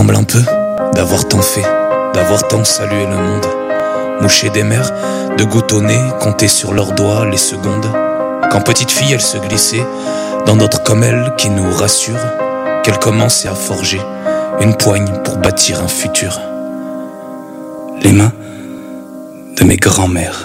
tremble un peu d'avoir tant fait, d'avoir tant salué le monde. Moucher des mers, de gouttes au nez, compter sur leurs doigts les secondes. Quand petite fille elle se glissait dans d'autres comme elle qui nous rassure qu'elle commençait à forger une poigne pour bâtir un futur. Les mains de mes grands-mères.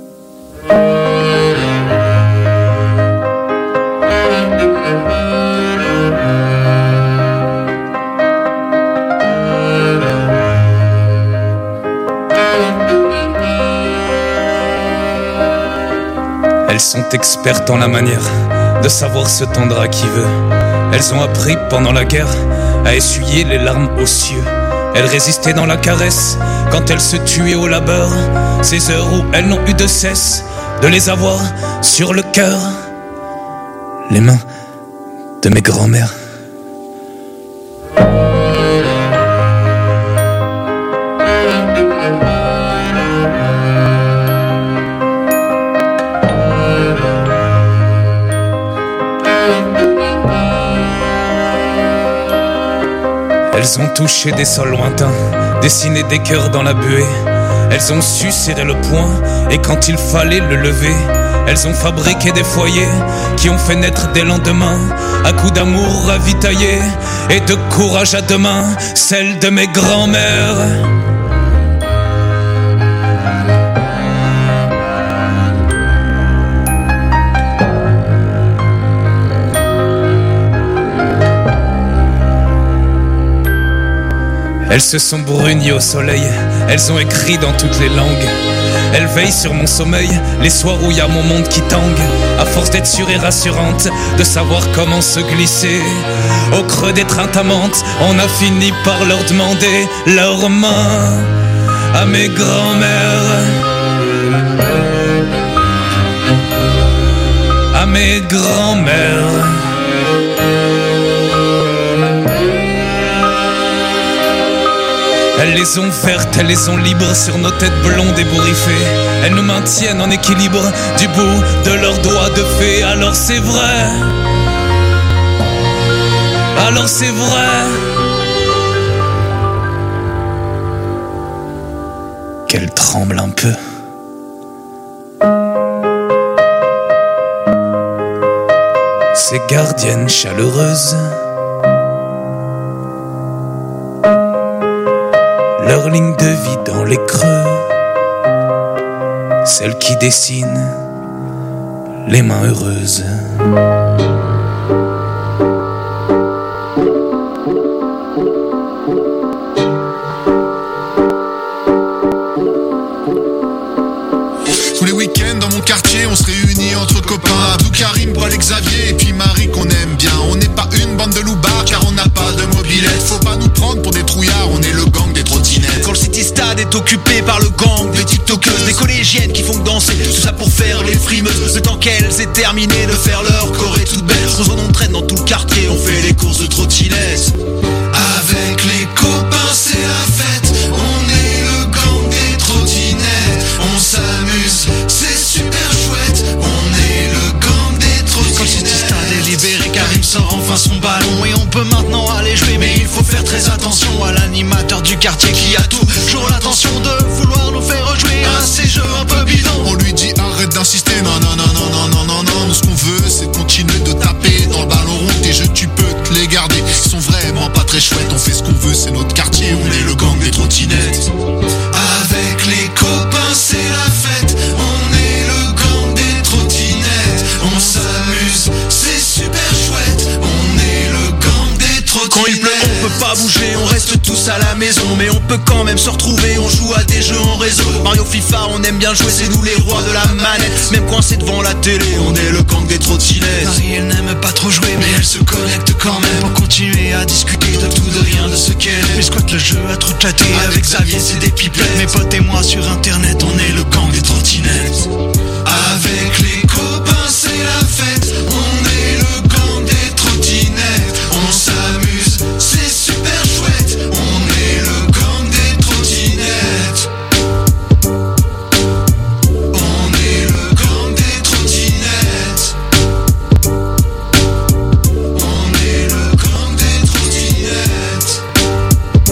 Elles sont expertes en la manière de savoir se tendre à qui veut. Elles ont appris pendant la guerre à essuyer les larmes aux cieux. Elles résistaient dans la caresse quand elles se tuaient au labeur. Ces heures où elles n'ont eu de cesse de les avoir sur le cœur. Les mains de mes grands-mères. Elles ont touché des sols lointains, dessiné des cœurs dans la buée. Elles ont su serrer le poing et quand il fallait le lever. Elles ont fabriqué des foyers qui ont fait naître des lendemains à coups d'amour ravitaillés et de courage à deux mains, celle de mes grands-mères. Elles se sont brunies au soleil, elles ont écrit dans toutes les langues. Elles veillent sur mon sommeil, les soirs où y a mon monde qui tangue. À force d'être sûre et rassurante, de savoir comment se glisser au creux des trintamantes, on a fini par leur demander leurs mains à mes grands-mères. À mes grands-mères. Elles les ont vertes, elles les ont libres sur nos têtes blondes ébouriffées. Elles nous maintiennent en équilibre du bout de leurs doigts de fée. Alors c'est vrai, alors c'est vrai qu'elles tremblent un peu. Ces gardiennes chaleureuses, leur ligne de vie dans les creux, celle qui dessine les mains heureuses. Tous les week-ends dans mon quartier, on se réunit entre copains. Abdou, Karim, Paul et Xavier, et puis Marie qu'on aime bien. On n'est pas une bande de loupards car on n'a pas de mobilette. Faut pas nous prendre pour des trouillards, on est le gang des trottinettes. Quand le City Stade est occupé par le gang des tiktokeuses, des collégiennes qui font danser, tout ça pour faire les frimeuses. Le temps qu'elles aient terminé de faire leur choré toute belle, on traîne dans tout le quartier, on fait les courses de trottinettes. Avec les copains c'est la fête, on est le gang des trottinettes. On s'amuse, c'est super chouette, on est le gang des trottinettes. Quand le City Stade est libéré, Karim sort enfin son ballon et on peut maintenant aller jouer. Mais il faut faire très attention à l'animateur du quartier qui a toujours l'intention de vouloir nous faire rejouer à ces jeux un peu bidons. On lui dit arrête d'insister, non non non non non non non non. Nous ce qu'on veut c'est continuer de taper dans le ballon rond. Tes jeux tu peux te les garder, ils sont vraiment pas très chouettes. On fait ce qu'on veut, c'est notre quartier, on est le gang des trottinettes. Avec les copains c'est la fête, on est le gang des trottinettes. On s'amuse, c'est super chouette, on est le gang des trottinettes. Quand il pleut on peut pas bouger, on reste tous à la maison, mais on peut quand même se retrouver, on joue à des jeux en réseau. Mario, FIFA, on aime bien jouer, c'est nous les rois de la manette. Même coincés devant la télé, on est le gang des trottinettes. Marie, elle n'aime pas trop jouer, mais elle se connecte quand même pour continuer à discuter de tout, de rien, de ce qu'elle aime. Mais squatte le jeu à trop chatter, avec Xavier c'est des pipettes. Mes potes et moi sur internet, on est le gang des trottinettes. Avec les copains c'est la fête, on est le gang des trottinettes. On s'amuse, c'est super chouette, on est le gang des trottinettes. On est le gang des trottinettes. On est le gang des trottinettes.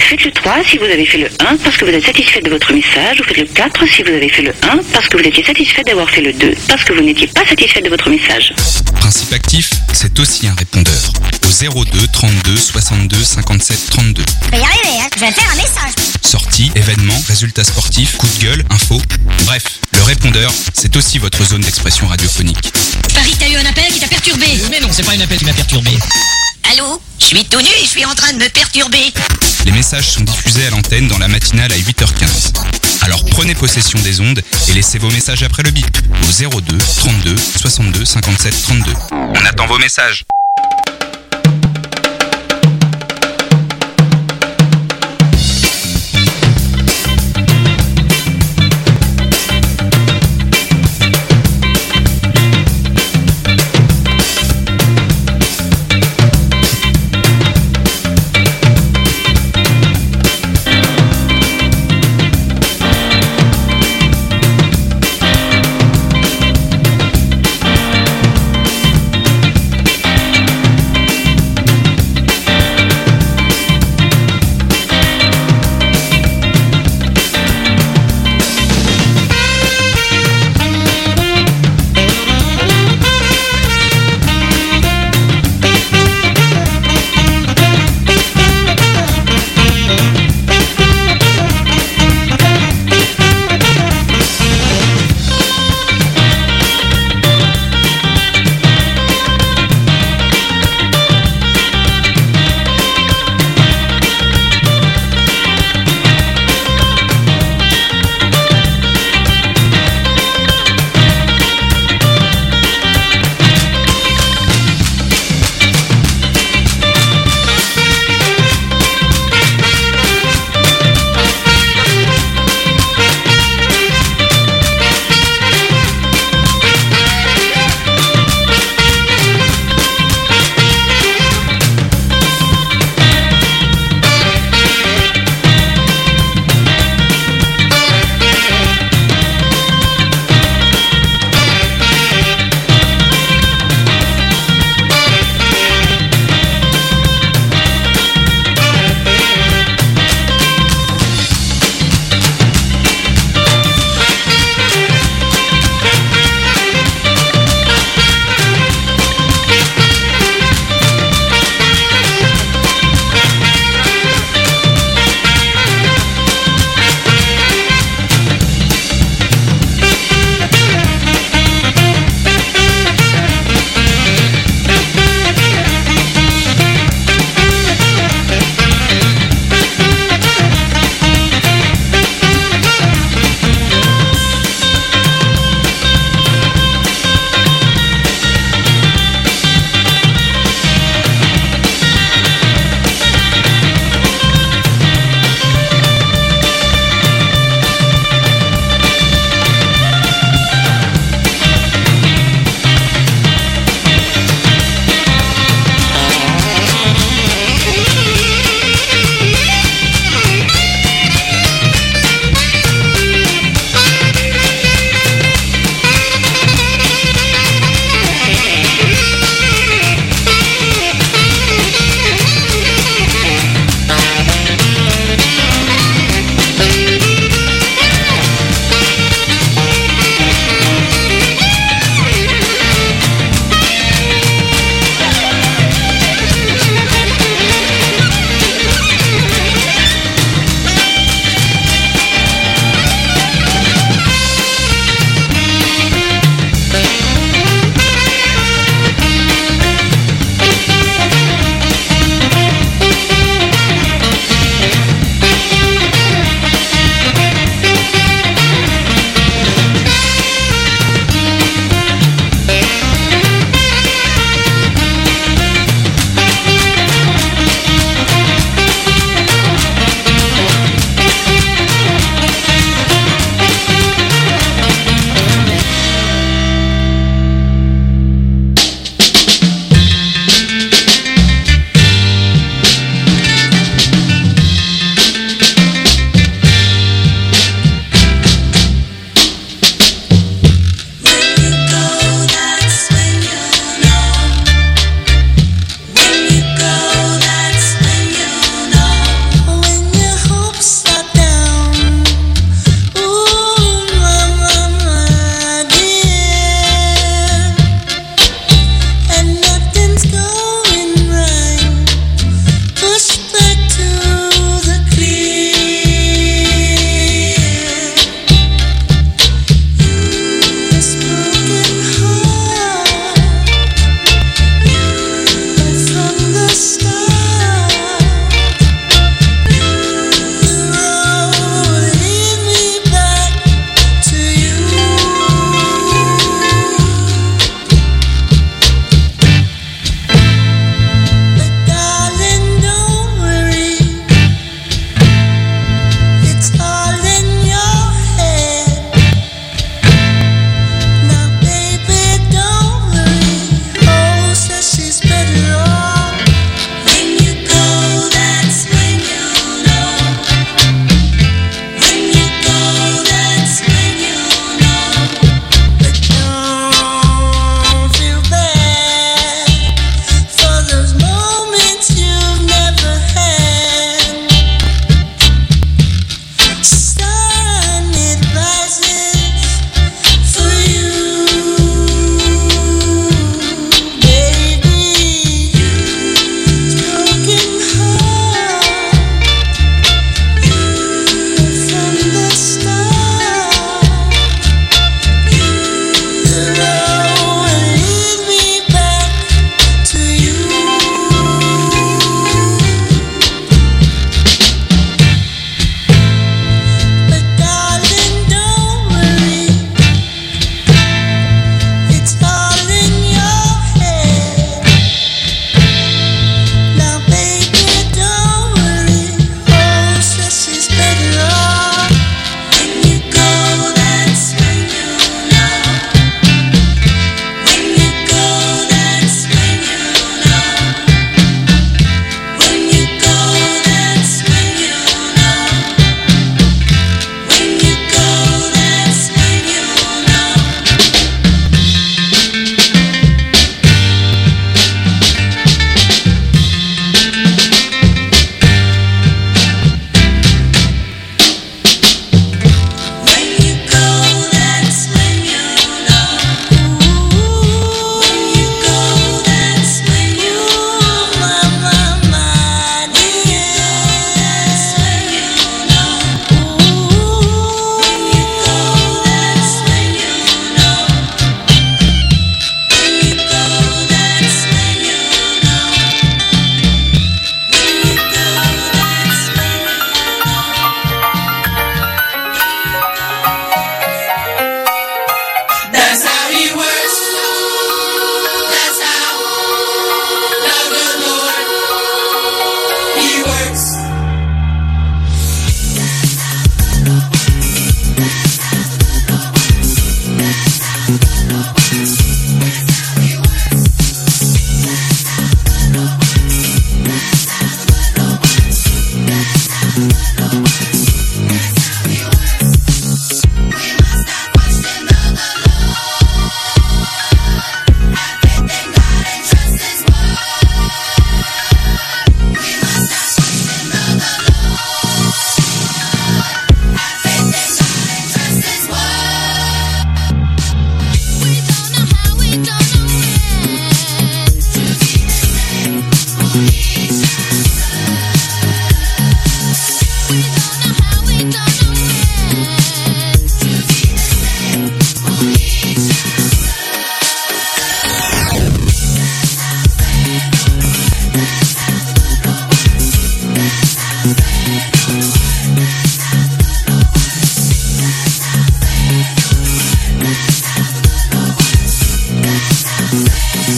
faites le 3 si vous avez fait le 1 parce que vous êtes satisfait de votre message, ou faites le 4 si vous avez fait le 1 parce que vous étiez satisfait d'avoir fait le 2 parce que vous n'étiez pas satisfait de votre message. Principe actif, c'est aussi un répondeur. Au 02 32 62 57 32. Je vais y arriver, hein. Je vais faire un message. Sorties, événements, résultats sportifs, coups de gueule, infos. Bref, le répondeur, c'est aussi votre zone d'expression radiophonique. Paris, t'as eu un appel qui t'a perturbé. Mais non, c'est pas un appel qui m'a perturbé. Allô? Je suis tout nu et je suis en train de me perturber. Les messages sont diffusés à l'antenne dans la matinale à 8h15. Alors prenez possession des ondes et laissez vos messages après le bip au 02 32 62 57 32. On attend vos messages.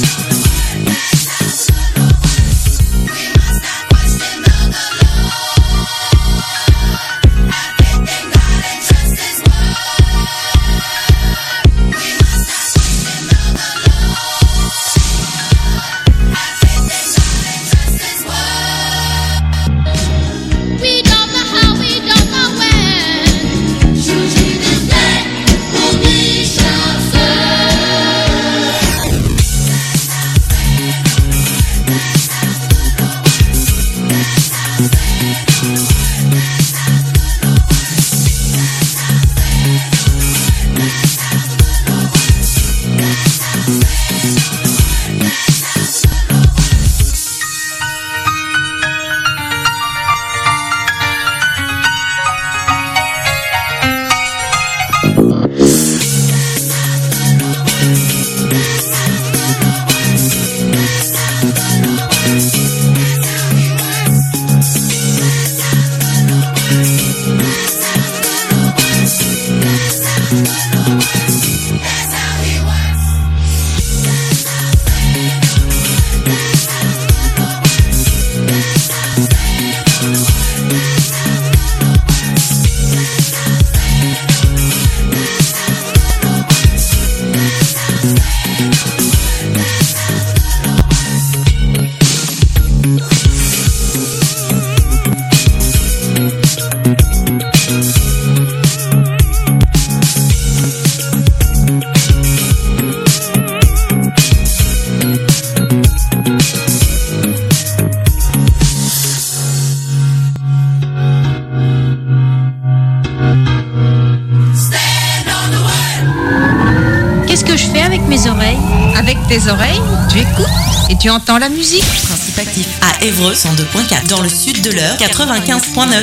Tes oreilles, tu écoutes et tu entends la musique. Principe actif à Évreux 102.4, dans le sud de l'Eure 95.9.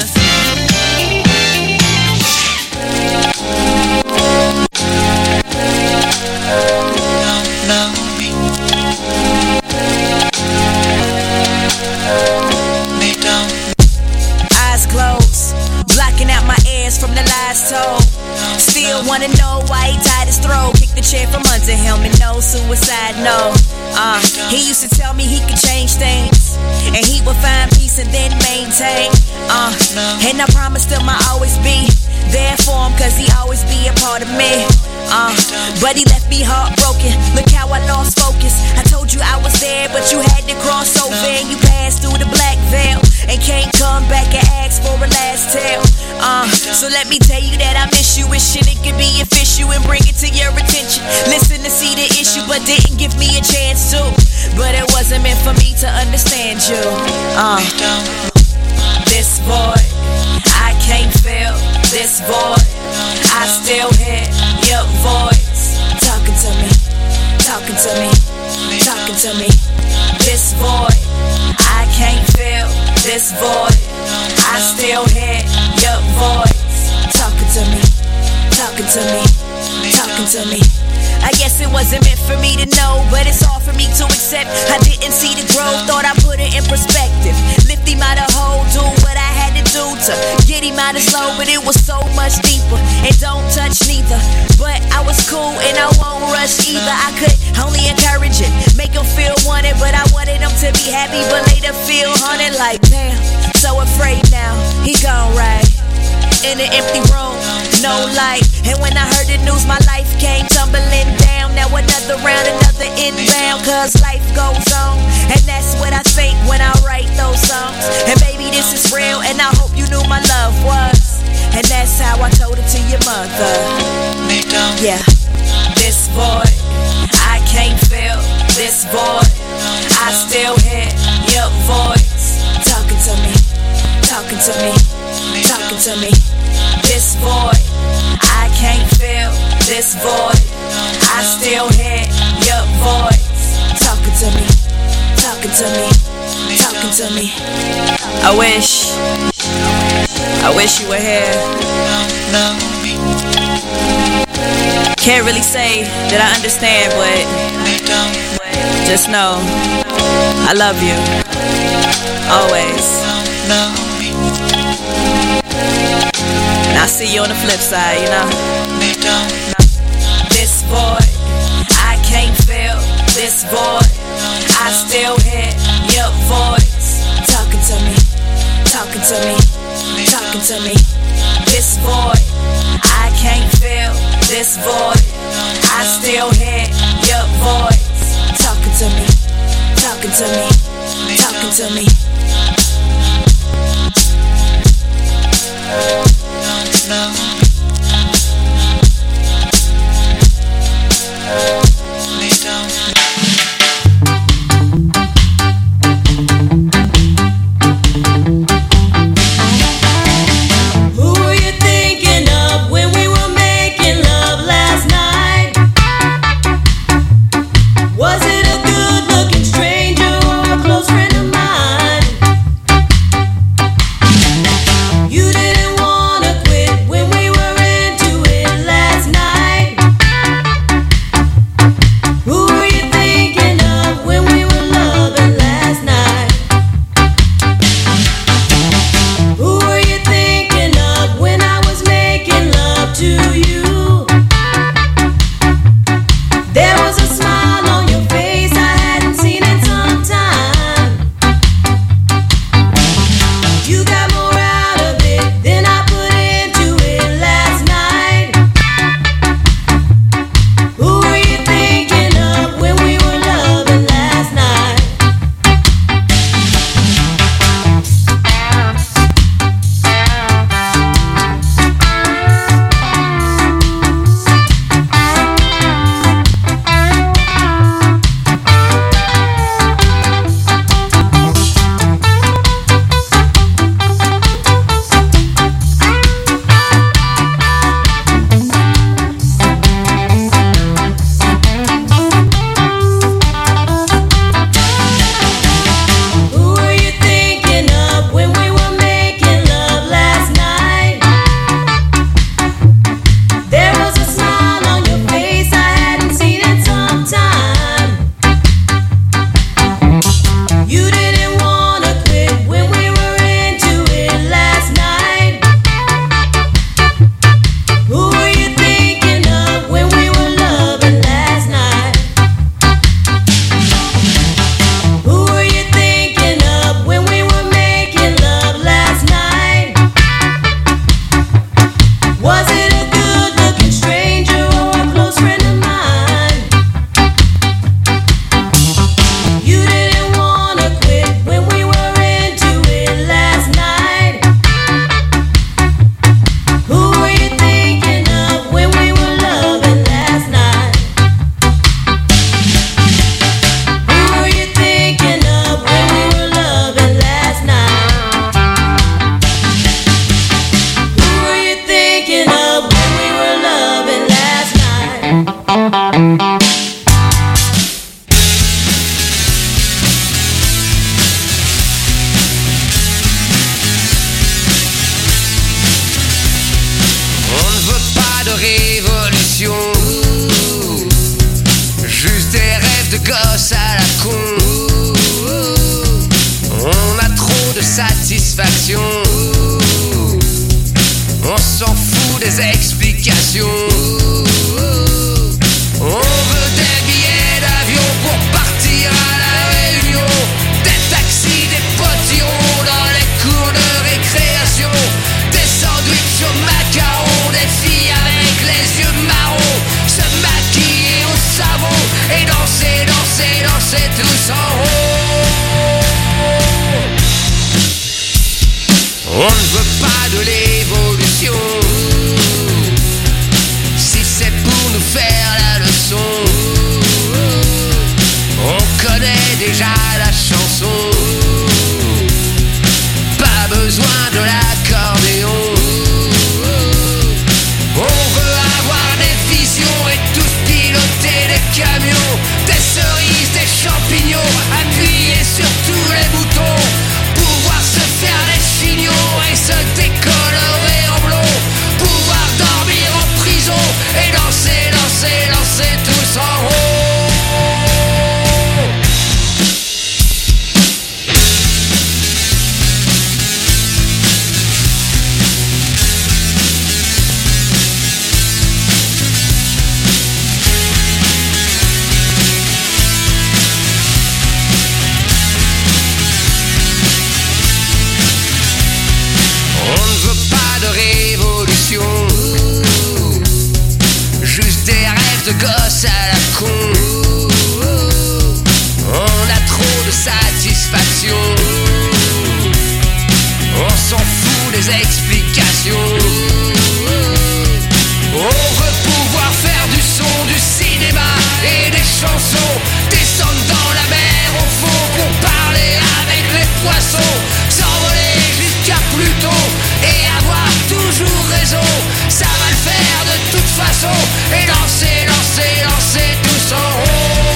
Eyes closed, blocking out my ears from the lies told. Still wanna know why he tied his throat. Kick the chair from under him and no suicide, no. He used to tell me he could change things, and he would find peace and then maintain. And I promised him I'd always be there for him, cause he always be a part of me. But he left me heartbroken. Look how I lost focus. I told you I was there, but you had to cross over, and you passed through the black veil and can't come back and ask for a last tale. So let me tell you that I miss you. Wish it could be official and bring it to your attention. Listen to see the issue, but didn't give me a chance to. But it wasn't meant for me to understand you. This void, I can't feel this void. I still hear your voice talking to me, talking to me, talking to me. This void, I can't feel this void. I still hear your voice talking to me, talking to me, talking to me. I guess it wasn't meant for me to know, but it's hard for me to accept. I didn't see the growth, thought I put it in perspective. Lift him out of hole, do what I had to do to get him out of slow, but it was so much deeper. And don't touch neither, but I was cool and I won't rush either. I could only encourage it, make him feel wanted, but I wanted him to be happy, but later feel haunted like damn. So afraid now, he gone right in an empty room, no light. And when I heard the news, my life came tumbling down. Now another round, another inbound, cause life goes on. And that's what I think when I write those songs. And baby, this is real, and I hope you knew my love was. And that's how I told it to your mother. Yeah, this void, I can't feel this void. I still hear your voice talking to me, talking to me, talking to me. This void, I can't feel this void. I still hear your voice talking to me, talking to me, talking to me. I wish you were here. Can't really say that I understand, but just know I love you always. And I'll see you on the flip side, you know. This void, I can't feel this void, I still hear your voice talking to me, talking to me, talking to me. This void, I can't feel this void. I still hear your voice talking to me, talking to me, talking to me. Des cerises, des champignons explications. On veut pouvoir faire du son, du cinéma et des chansons, descendre dans la mer au fond pour parler avec les poissons, s'envoler jusqu'à Pluton et avoir toujours raison. Ça va le faire de toute façon et lancer, lancer, lancer tous en haut.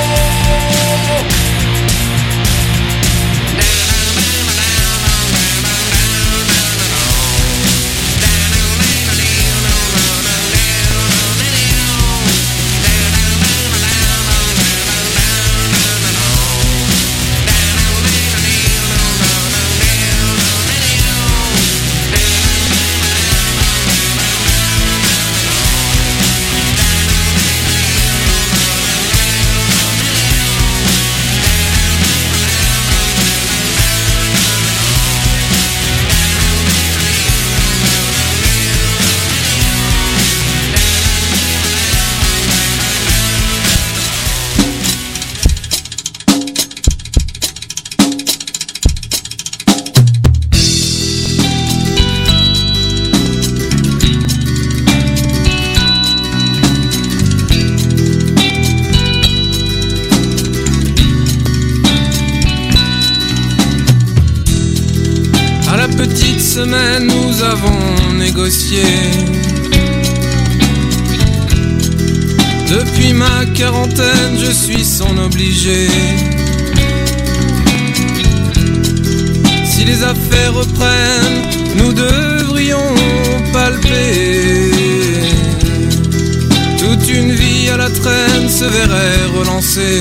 Semaine, nous avons négocié. Depuis ma quarantaine, je suis son obligé. Si les affaires reprennent, nous devrions palper. Toute une vie à la traîne se verrait relancer.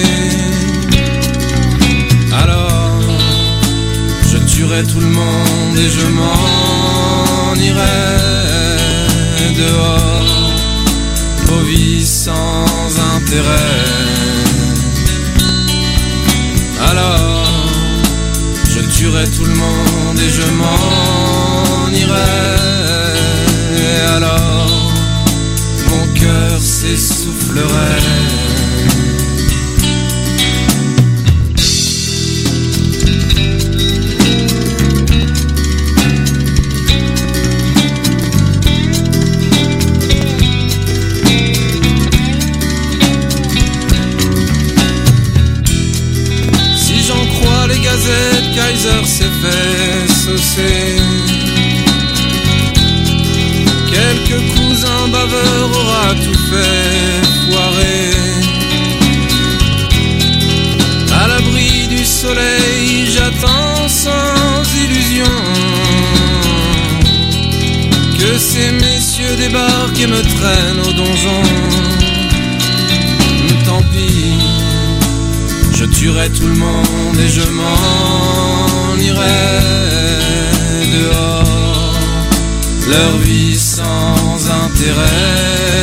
Alors je tuerai tout le monde et je m'en irai dehors, aux vies sans intérêt. Alors, je tuerai tout le monde et je m'en irai. Et alors, mon cœur s'essoufflerait. Kaiser s'est fait saucer. Quelques cousins baveurs aura tout fait foirer. À l'abri du soleil, j'attends sans illusion que ces messieurs débarquent et me traînent au donjon. Tant pis, je tuerai tout le monde et je m'en irai dehors, leur vie sans intérêt.